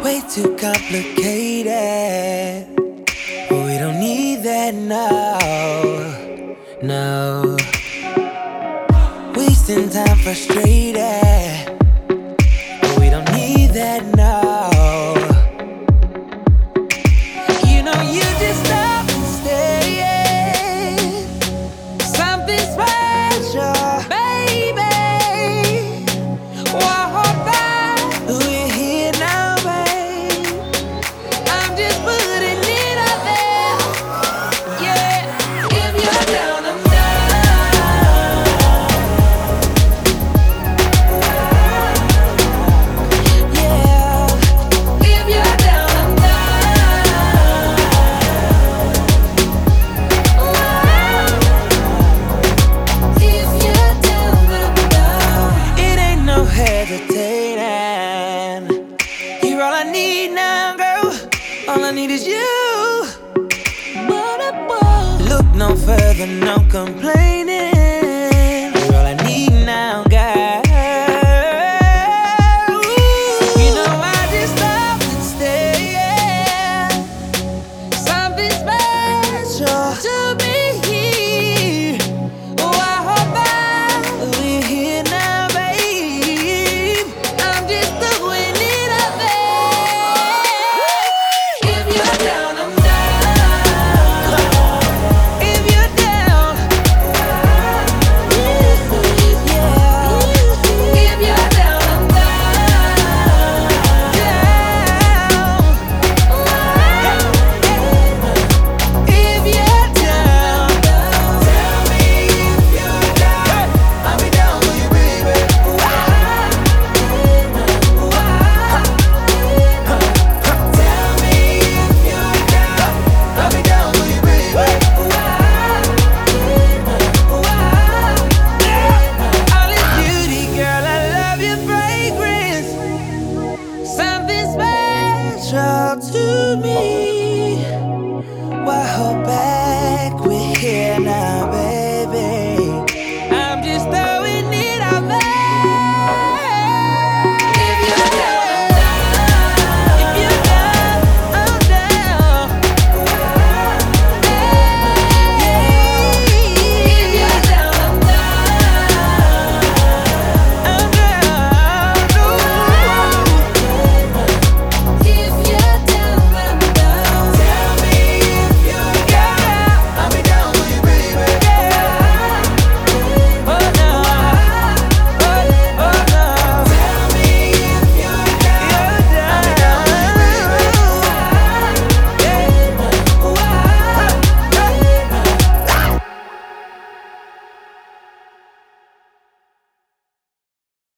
way too complicated. But we don't need that now. No. Wasting time frustrated. But we don't need that now. You know you just stop and stay. Something special, baby. Whoa, we're here now, babe. I'm just putting it out there. Yeah, if you're down, I'm down. Yeah, if you're down, I'm down. If you're down, I'm down. It ain't no hesitating. You're all I need now, girl. All I need is you. Look no further, no complaining. You're all I need now, girl. You know I just stop and stay. Something special.